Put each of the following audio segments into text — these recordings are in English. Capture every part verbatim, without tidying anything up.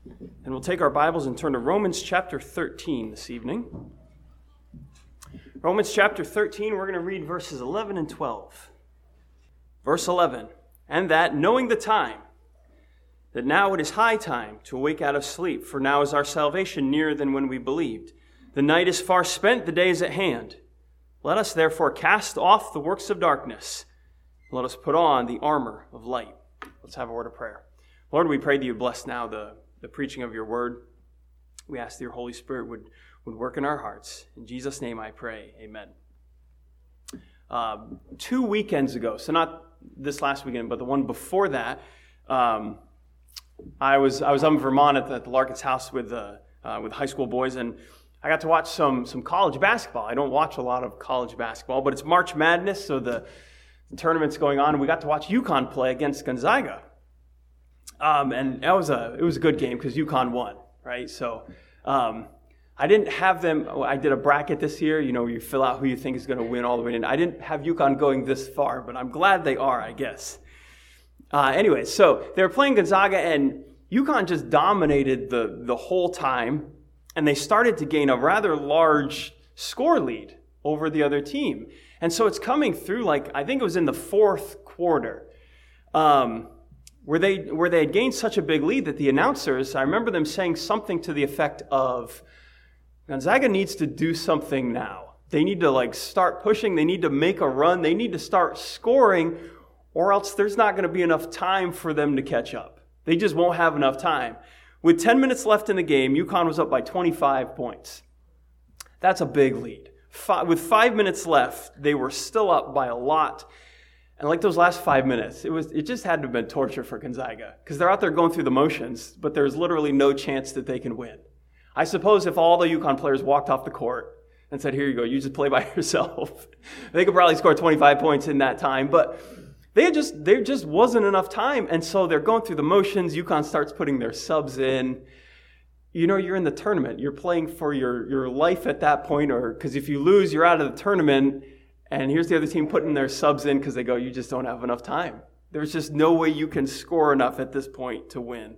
And we'll take our Bibles and turn to Romans chapter thirteen this evening. Romans chapter thirteen, we're going to read verses eleven and twelve. Verse eleven, and that, knowing the time, that now it is high time to awake out of sleep, for now is our salvation nearer than when we believed. The night is far spent, the day is at hand. Let us therefore cast off the works of darkness. Let us put on the armor of light. Let's have a word of prayer. Lord, we pray that you bless now the, the preaching of your word. We ask that your Holy Spirit would, would work in our hearts. In Jesus' name I pray, amen. Uh, two weekends ago, so not this last weekend, but the one before that, um, I was I was up in Vermont at the, at the Larkin's house with uh, uh, with high school boys, and I got to watch some some college basketball. I don't watch a lot of college basketball, but it's March Madness, so the, the tournament's going on, and we got to watch UConn play against Gonzaga. Um, and that was a it was a good game because UConn won, right? So um, I didn't have them. I did a bracket this year. You know, you fill out who you think is going to win all the way in. I didn't have UConn going this far, but I'm glad they are, I guess. Uh, anyway, so they were playing Gonzaga, and UConn just dominated the the whole time, and they started to gain a rather large score lead over the other team. And so it's coming through, like I think it was in the fourth quarter. Um, Where they where they had gained such a big lead that the announcers, I remember them saying something to the effect of, Gonzaga needs to do something now. They need to like start pushing. They need to make a run. They need to start scoring, or else there's not going to be enough time for them to catch up. They just won't have enough time. With ten minutes left in the game, UConn was up by twenty-five points. That's a big lead. Five, with five minutes left, they were still up by a lot. And like those last five minutes, it was it just had to have been torture for Gonzaga because they're out there going through the motions, but there's literally no chance that they can win. I suppose if all the UConn players walked off the court and said, here you go, you just play by yourself, they could probably score twenty-five points in that time. But they just there just wasn't enough time, and so they're going through the motions. UConn starts putting their subs in. You know, you're in the tournament. You're playing for your, your life at that point, or because if you lose, you're out of the tournament. And here's the other team putting their subs in because they go, you just don't have enough time. There's just no way you can score enough at this point to win.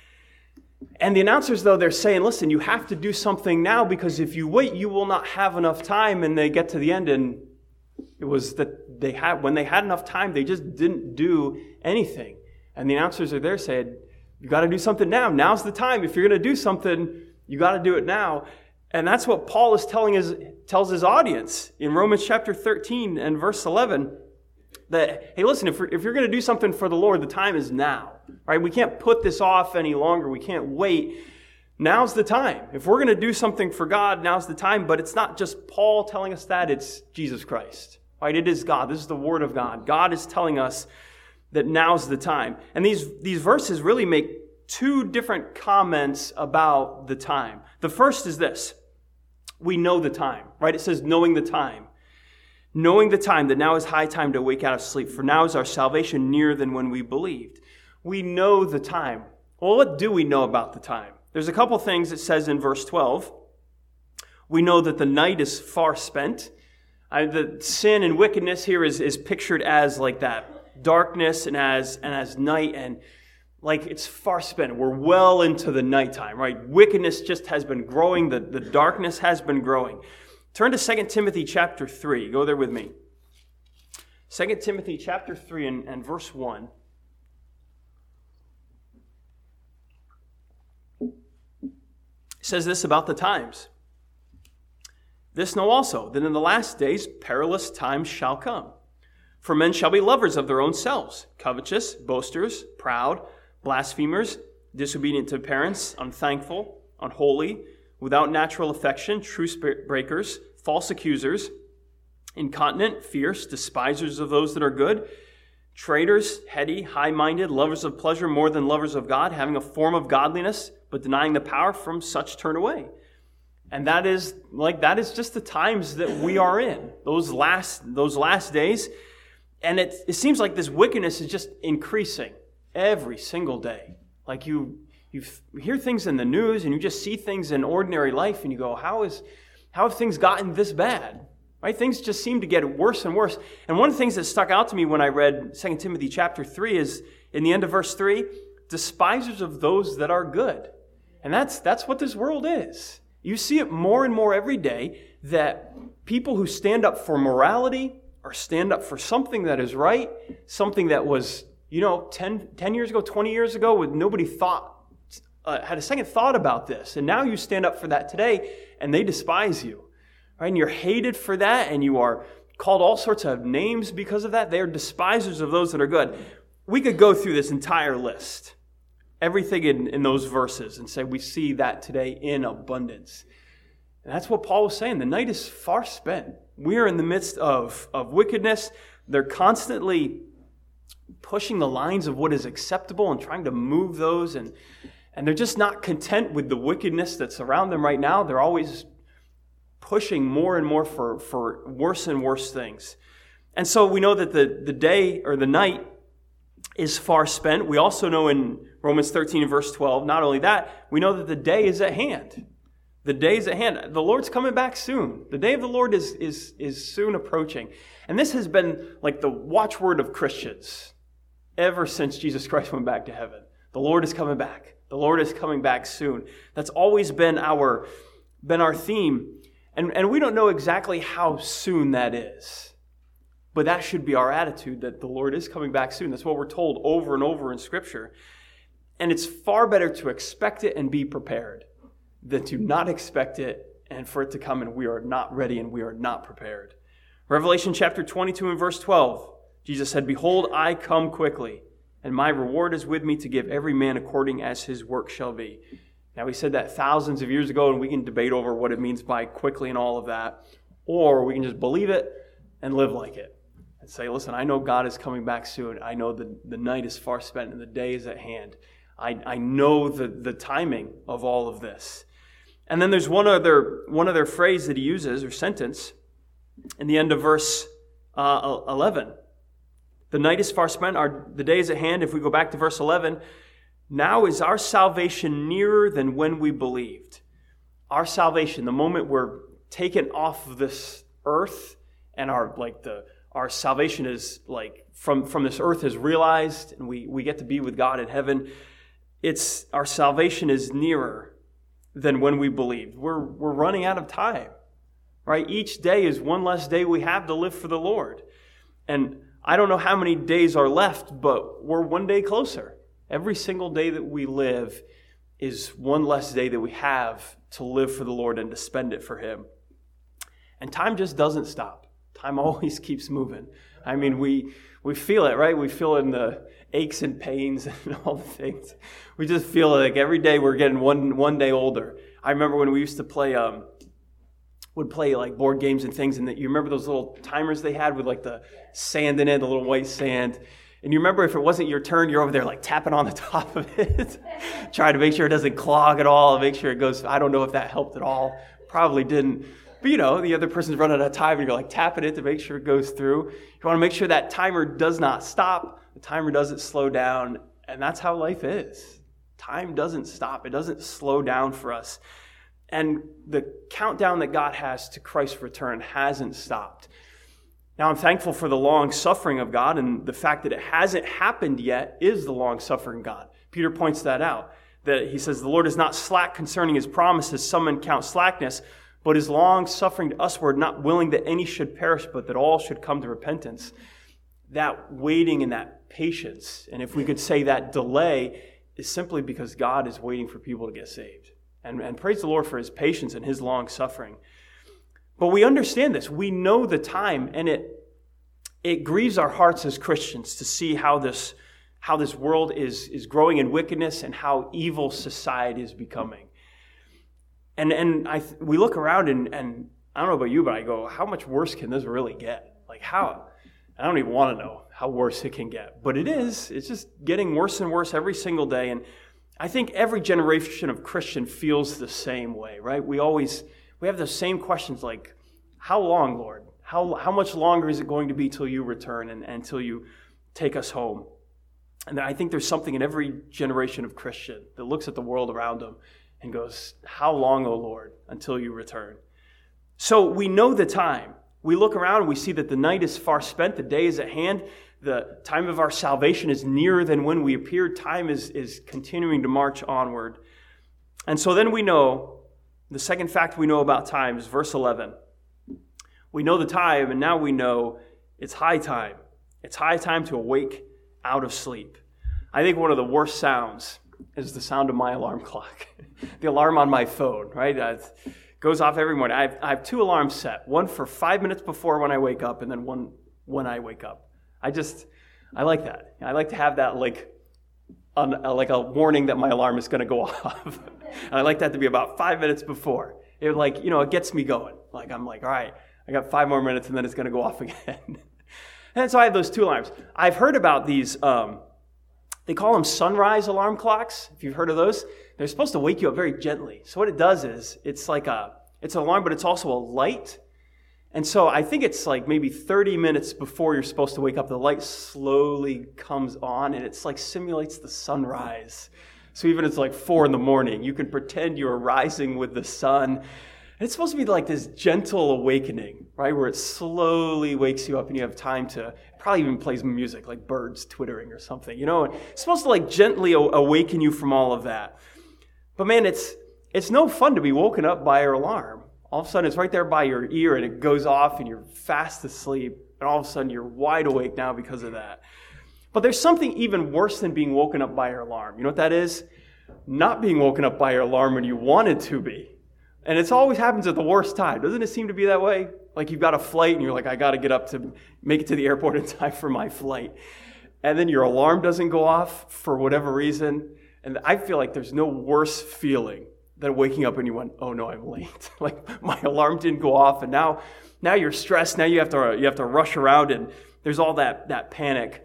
And the announcers, though, they're saying, listen, you have to do something now because if you wait, you will not have enough time. And they get to the end, and it was that they had when they had enough time, they just didn't do anything. And the announcers are there saying, you got to do something now. Now's the time. If you're going to do something, you got to do it now. And that's what Paul is telling his tells his audience in Romans chapter thirteen and verse eleven, that, hey, listen, if, we're, if you're going to do something for the Lord, the time is now, right? We can't put this off any longer. We can't wait. Now's the time. If we're going to do something for God, now's the time. But it's not just Paul telling us that, it's Jesus Christ, right? It is God. This is the Word of God. God is telling us that now's the time. And these, these verses really make two different comments about the time. The first is this. We know the time, right? It says knowing the time. Knowing the time, that now is high time to wake out of sleep, for now is our salvation nearer than when we believed. We know the time. Well, what do we know about the time? There's a couple things it says in verse twelve. We know that the night is far spent. I, the sin and wickedness here is, is pictured as like that darkness and as and as night, and like it's far spent. We're well into the nighttime, right? Wickedness just has been growing. The, the darkness has been growing. Turn to Second Timothy chapter three. Go there with me. Second Timothy chapter three and, and verse one. It says this about the times. This know also, that in the last days perilous times shall come. For men shall be lovers of their own selves, covetous, boasters, proud, blasphemers, disobedient to parents, unthankful, unholy, without natural affection, truce breakers, false accusers, incontinent, fierce, despisers of those that are good, traitors, heady, high-minded, lovers of pleasure more than lovers of God, having a form of godliness, but denying the power, from such turn away. And that is like that is just the times that we are in, those last those last days. And it it seems like this wickedness is just increasing every single day. Like you you hear things in the news and you just see things in ordinary life and you go, how is how have things gotten this bad? Right? Things just seem to get worse and worse. And one of the things that stuck out to me when I read Second Timothy chapter three is in the end of verse three, despisers of those that are good. And that's that's what this world is. You see it more and more every day that people who stand up for morality or stand up for something that is right, something that was, you know, ten, ten years ago, twenty years ago, with nobody thought, uh, had a second thought about this. And now you stand up for that today and they despise you. Right? And you're hated for that, and you are called all sorts of names because of that. They are despisers of those that are good. We could go through this entire list, everything in, in those verses, and say we see that today in abundance. And that's what Paul was saying. The night is far spent. We are in the midst of, of wickedness. They're constantly pushing the lines of what is acceptable and trying to move those, and, and they're just not content with the wickedness that's around them right now. They're always pushing more and more for, for worse and worse things. And so we know that the, the day or the night is far spent. We also know in Romans thirteen and verse twelve, not only that, we know that the day is at hand. The day is at hand. The Lord's coming back soon. The day of the Lord is, is, is soon approaching. And this has been like the watchword of Christians ever since Jesus Christ went back to heaven. The Lord is coming back. The Lord is coming back soon. That's always been our, been our theme. And, and we don't know exactly how soon that is. But that should be our attitude, that the Lord is coming back soon. That's what we're told over and over in Scripture. And it's far better to expect it and be prepared than to not expect it and for it to come and we are not ready and we are not prepared. Revelation chapter twenty-two and verse twelve, Jesus said, "Behold, I come quickly, and my reward is with me to give every man according as his work shall be." Now, he said that thousands of years ago, and we can debate over what it means by quickly and all of that. Or we can just believe it and live like it. And say, listen, I know God is coming back soon. I know the, the night is far spent and the day is at hand. I, I know the, the timing of all of this. And then there's one other, one other phrase that he uses, or sentence, in the end of verse uh, eleven. The night is far spent, our, the day is at hand. If we go back to verse eleven, now is our salvation nearer than when we believed. Our salvation, the moment we're taken off of this earth, and our like the our salvation is like from, from this earth is realized, and we, we get to be with God in heaven. It's our salvation is nearer than when we believed. We're we're running out of time. Right? Each day is one less day we have to live for the Lord. And I don't know how many days are left, but we're one day closer. Every single day that we live is one less day that we have to live for the Lord and to spend it for Him. And time just doesn't stop. Time always keeps moving. I mean, we we feel it, right? We feel it in the aches and pains and all the things. We just feel like every day we're getting one one day older. I remember when we used to play, um, would play like board games and things, and that you remember those little timers they had with like the sand in it, the little white sand. And you remember if it wasn't your turn, you're over there like tapping on the top of it, trying to make sure it doesn't clog at all, make sure it goes. I don't know if that helped at all. Probably didn't. But you know, the other person's running out of time and you're like tapping it to make sure it goes through. You want to make sure that timer does not stop. The timer doesn't slow down. And that's how life is. Time doesn't stop. It doesn't slow down for us. And the countdown that God has to Christ's return hasn't stopped. Now, I'm thankful for the long suffering of God, and the fact that it hasn't happened yet is the long suffering God. Peter points that out, that he says, the Lord is not slack concerning his promises, some men count slackness, but is long suffering to usward, not willing that any should perish, but that all should come to repentance. That waiting and that patience, and if we could say that delay, is simply because God is waiting for people to get saved. And, and praise the Lord for his patience and his long suffering. But we understand this. We know the time, and it it grieves our hearts as Christians to see how this how this world is, is growing in wickedness and how evil society is becoming. And and I we look around and, and I don't know about you, but I go, how much worse can this really get? Like how? I don't even want to know how worse it can get. But it is. It's just getting worse and worse every single day. And I think every generation of Christian feels the same way, right? We always We have the same questions like, how long, Lord? How how much longer is it going to be till you return and, and till you take us home? And I think there's something in every generation of Christian that looks at the world around them and goes, how long, O Lord, until you return? So we know the time. We look around and we see that the night is far spent, the day is at hand, the time of our salvation is nearer than when we appeared. Time is, is continuing to march onward. And so then we know, the second fact we know about time is verse eleven. We know the time, and now we know it's high time. It's high time to awake out of sleep. I think one of the worst sounds is the sound of my alarm clock. The alarm on my phone, right? It goes off every morning. I have, I have two alarms set. One for five minutes before when I wake up, and then one when I wake up. I just, I like that. I like to have that like, on, uh, like a warning that my alarm is going to go off. And I like that to be about five minutes before. It like, you know, it gets me going. Like I'm like, all right, I got five more minutes, and then it's going to go off again. And so I have those two alarms. I've heard about these, um, they call them sunrise alarm clocks, if you've heard of those. They're supposed to wake you up very gently. So what it does is, it's like a, it's an alarm, but it's also a light. And so I think it's like maybe thirty minutes before you're supposed to wake up, the light slowly comes on, and it's like simulates the sunrise. So even if it's like four in the morning, you can pretend you're rising with the sun. And it's supposed to be like this gentle awakening, right? Where it slowly wakes you up and you have time to, probably even plays music, like birds twittering or something, you know? It's supposed to like gently awaken you from all of that. But man, it's it's no fun to be woken up by your alarm. All of a sudden it's right there by your ear and it goes off and you're fast asleep. And all of a sudden you're wide awake now because of that. But there's something even worse than being woken up by your alarm. You know what that is? Not being woken up by your alarm when you wanted to be. And it always happens at the worst time. Doesn't it seem to be that way? Like you've got a flight and you're like, I got to get up to make it to the airport in time for my flight. And then your alarm doesn't go off for whatever reason. And I feel like there's no worse feeling than waking up and you went, oh no, I'm late. Like my alarm didn't go off and now now you're stressed. Now you have to you have to rush around and there's all that, that panic.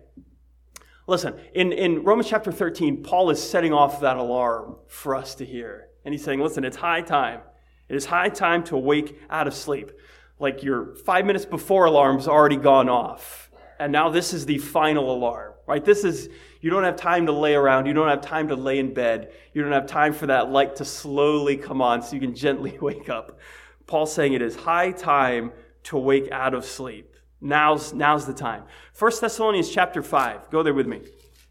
Listen, in, in Romans chapter thirteen, Paul is setting off that alarm for us to hear. And he's saying, listen, it's high time. It is high time to awake out of sleep. Like your five minutes before alarm's already gone off. And now this is the final alarm, right? This is, you don't have time to lay around. You don't have time to lay in bed. You don't have time for that light to slowly come on so you can gently wake up. Paul's saying it is high time to wake out of sleep. Now's, now's the time. First Thessalonians chapter five. Go there with me.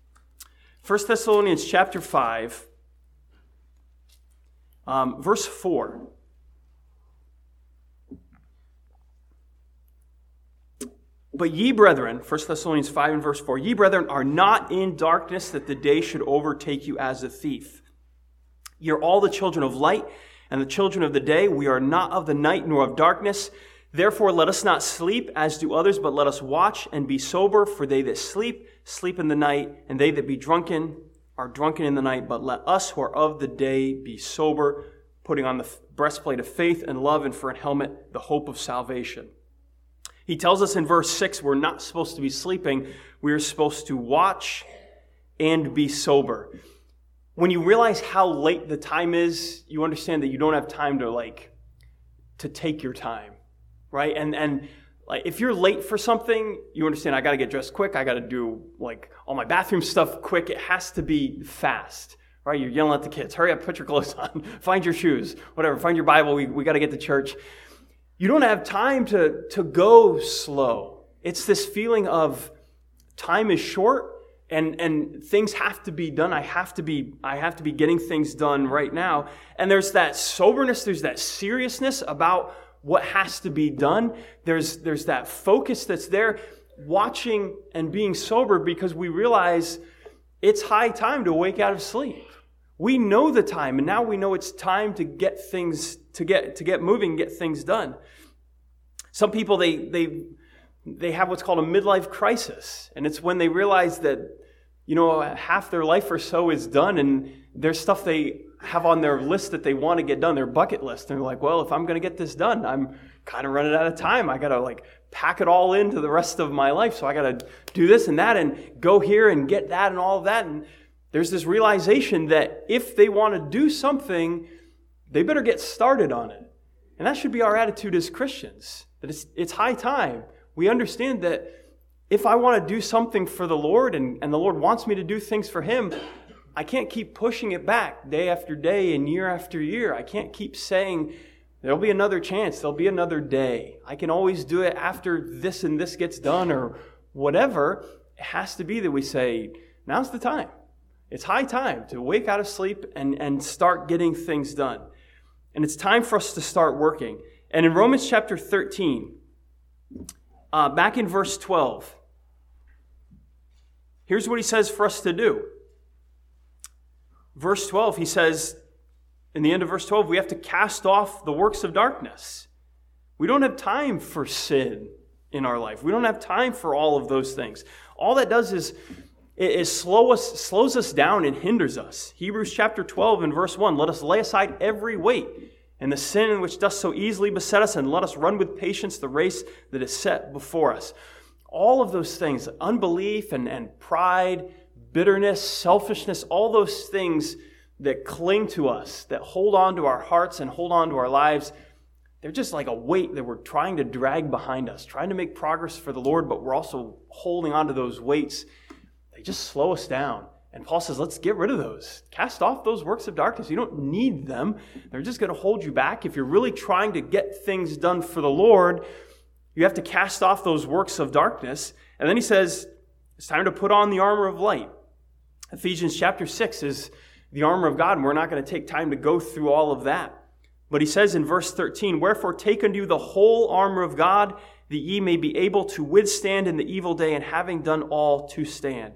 First Thessalonians chapter five, um, verse four. But ye brethren, First Thessalonians five and verse four, ye brethren are not in darkness that the day should overtake you as a thief. Ye are all the children of light and the children of the day. We are not of the night nor of darkness. Therefore let us not sleep as do others, but let us watch and be sober. For they that sleep, sleep in the night, and they that be drunken are drunken in the night. But let us who are of the day be sober, putting on the breastplate of faith and love, and for a helmet the hope of salvation. He tells us in verse six, we're not supposed to be sleeping. We are supposed to watch and be sober. When you realize how late the time is, you understand that you don't have time to like, to take your time, right? And, and like, if you're late for something, you understand I got to get dressed quick. I got to do like all my bathroom stuff quick. It has to be fast, right? You're yelling at the kids, hurry up, put your clothes on, find your shoes, whatever, find your Bible. We, we got to get to church. You don't have time to, to go slow. It's this feeling of time is short and, and things have to be done. I have to be, I have to be getting things done right now. And there's that soberness, there's that seriousness about what has to be done. There's, there's that focus that's there, watching and being sober because we realize it's high time to wake out of sleep. We know the time, and now we know it's time to get things, to get to get moving, get things done. Some people, they they they have what's called a midlife crisis, and it's when they realize that, you know, half their life or so is done, and there's stuff they have on their list that they want to get done, their bucket list. And they're like, well, if I'm going to get this done, I'm kind of running out of time. I got to like pack it all into the rest of my life, so I got to do this and that and go here and get that and all of that. And there's this realization that if they want to do something, they better get started on it. And that should be our attitude as Christians, that it's, it's high time. We understand that if I want to do something for the Lord and, and the Lord wants me to do things for Him, I can't keep pushing it back day after day and year after year. I can't keep saying, there'll be another chance, there'll be another day. I can always do it after this and this gets done or whatever. It has to be that we say, now's the time. It's high time to wake out of sleep and, and start getting things done. And it's time for us to start working. And in Romans chapter thirteen, uh, back in verse twelve, here's what he says for us to do. Verse twelve, he says, in the end of verse twelve, we have to cast off the works of darkness. We don't have time for sin in our life. We don't have time for all of those things. All that does is, is slow us, slows us down and hinders us. Hebrews chapter twelve and verse one, let us lay aside every weight and the sin which does so easily beset us, and let us run with patience the race that is set before us. All of those things, unbelief and, and pride, bitterness, selfishness, all those things that cling to us, that hold on to our hearts and hold on to our lives, they're just like a weight that we're trying to drag behind us, trying to make progress for the Lord, but we're also holding on to those weights. They just slow us down. And Paul says, let's get rid of those. Cast off those works of darkness. You don't need them. They're just going to hold you back. If you're really trying to get things done for the Lord, you have to cast off those works of darkness. And then he says, it's time to put on the armor of light. Ephesians chapter six is the armor of God, and we're not going to take time to go through all of that. But he says in verse thirteen, wherefore take unto you the whole armor of God, that ye may be able to withstand in the evil day, and having done all, to stand.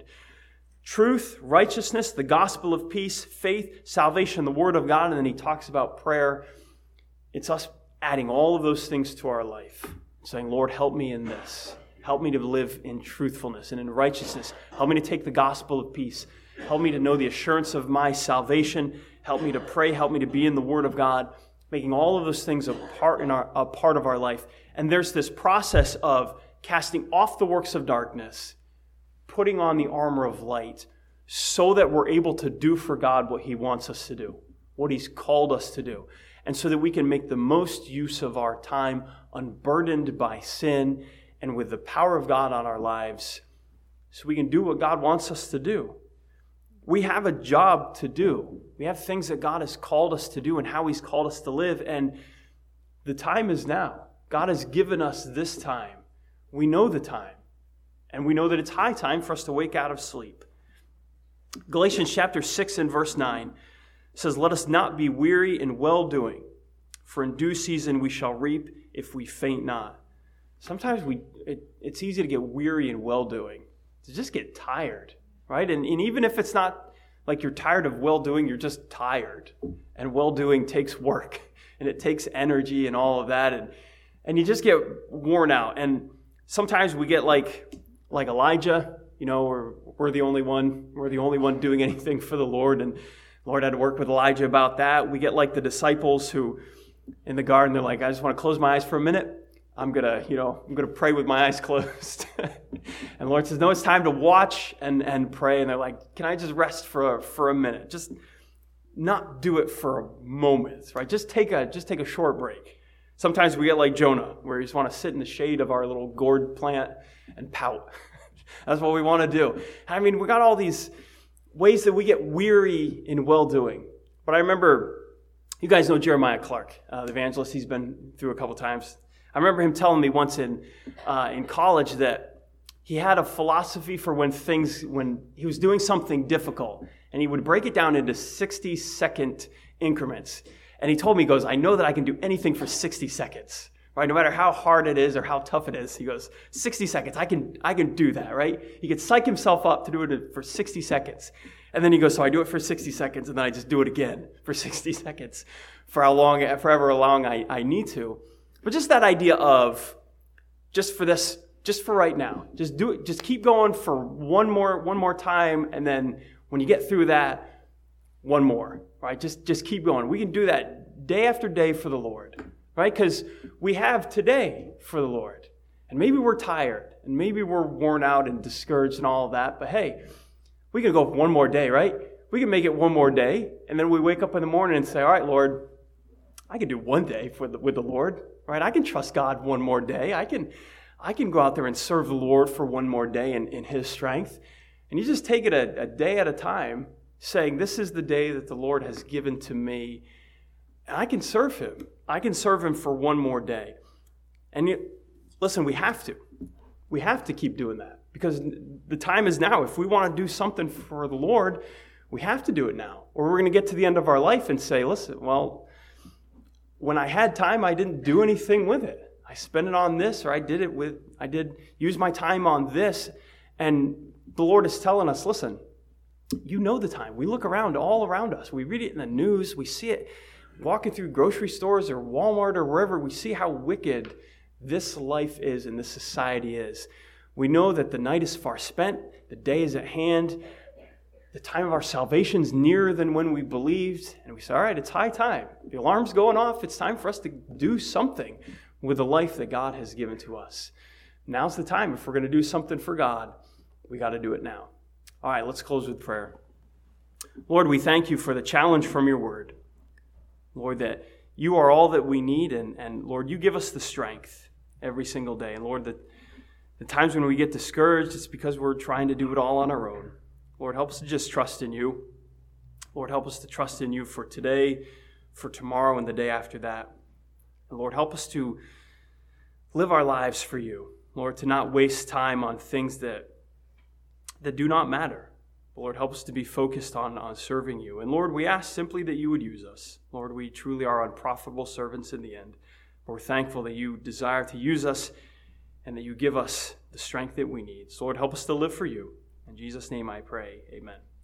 Truth, righteousness, the gospel of peace, faith, salvation, the word of God, and then he talks about prayer. It's us adding all of those things to our life, saying, Lord, help me in this. Help me to live in truthfulness and in righteousness. Help me to take the gospel of peace. Help me to know the assurance of my salvation. Help me to pray. Help me to be in the word of God, making all of those things a part, in our, a part of our life. And there's this process of casting off the works of darkness, putting on the armor of light, so that we're able to do for God what he wants us to do, what he's called us to do, and so that we can make the most use of our time unburdened by sin and with the power of God on our lives, so we can do what God wants us to do. We have a job to do. We have things that God has called us to do and how he's called us to live, and the time is now. God has given us this time. We know the time. And we know that it's high time for us to wake out of sleep. Galatians chapter six and verse nine says, let us not be weary in well-doing, for in due season we shall reap if we faint not. Sometimes we it, it's easy to get weary in well-doing, to just get tired, right? And, and even if it's not like you're tired of well-doing, you're just tired. And well-doing takes work, and it takes energy and all of that, and, and you just get worn out. And sometimes we get like... Like Elijah, you know, we're, we're the only one, we're the only one doing anything for the Lord, and the Lord had to work with Elijah about that. We get like the disciples who, in the garden, they're like, I just want to close my eyes for a minute. I'm gonna, you know, I'm gonna pray with my eyes closed. And the Lord says, no, it's time to watch and, and pray. And they're like, can I just rest for a, for a minute? Just not do it for a moment, right? Just take a just take a short break. Sometimes we get like Jonah, where we just want to sit in the shade of our little gourd plant and pout. That's what we want to do. I mean, we got all these ways that we get weary in well-doing. But I remember, you guys know Jeremiah Clark, uh, the evangelist. He's been through a couple times. I remember him telling me once in uh, in college that he had a philosophy for when things, when he was doing something difficult, and he would break it down into sixty-second increments. And he told me, he goes, I know that I can do anything for sixty seconds. Right, no matter how hard it is or how tough it is, he goes, sixty seconds, I can I can do that, right? He could psych himself up to do it for sixty seconds. And then he goes, so I do it for sixty seconds, and then I just do it again for sixty seconds, for how long, forever long I, I need to. But just that idea of, just for this, just for right now, just do it, just keep going for one more, one more time, and then when you get through that, one more, right? Just, just keep going. We can do that day after day for the Lord. Right? Because we have today for the Lord. And maybe we're tired. And maybe we're worn out and discouraged and all of that. But hey, we can go one more day, right? We can make it one more day. And then we wake up in the morning and say, all right, Lord, I can do one day for the, with the Lord. Right? I can trust God one more day. I can I can go out there and serve the Lord for one more day in, in his strength. And you just take it a, a day at a time, saying, this is the day that the Lord has given to me. And I can serve him. I can serve him for one more day. And you, listen, we have to. We have to keep doing that because the time is now. If we want to do something for the Lord, we have to do it now. Or we're going to get to the end of our life and say, listen, well, when I had time, I didn't do anything with it. I spent it on this, or I did it with, I did use my time on this. And the Lord is telling us, listen, you know the time. We look around, all around us. We read it in the news. We see it walking through grocery stores or Walmart or wherever. We see how wicked this life is and this society is. We know that the night is far spent. The day is at hand. The time of our salvation is nearer than when we believed. And we say, all right, it's high time. The alarm's going off. It's time for us to do something with the life that God has given to us. Now's the time. If we're going to do something for God, we got to do it now. All right, let's close with prayer. Lord, we thank you for the challenge from your word. Lord, that you are all that we need. And, and Lord, you give us the strength every single day. And Lord, that the times when we get discouraged, it's because we're trying to do it all on our own. Lord, help us to just trust in you. Lord, help us to trust in you for today, for tomorrow, and the day after that. And Lord, help us to live our lives for you. Lord, to not waste time on things that, that do not matter. Lord, help us to be focused on, on serving you. And Lord, we ask simply that you would use us. Lord, we truly are unprofitable servants in the end. We're thankful that you desire to use us and that you give us the strength that we need. So Lord, help us to live for you. In Jesus' name I pray, amen.